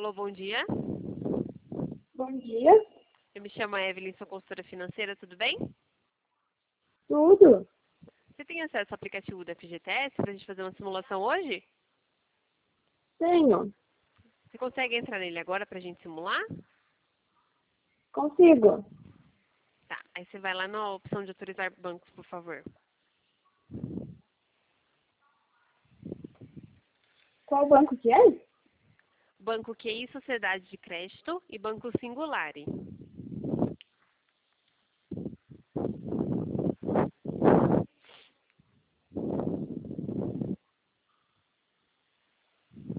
Alô, bom dia. Bom dia. Eu me chamo Evelyn, sou consultora financeira, tudo bem? Tudo? Você tem acesso ao aplicativo da FGTS para a gente fazer uma simulação hoje? Tenho. Você consegue entrar nele agora para a gente simular? Consigo. Tá, aí você vai lá na opção de autorizar bancos, por favor. Qual banco que é? Banco QI Sociedade de Crédito e Banco Singulare.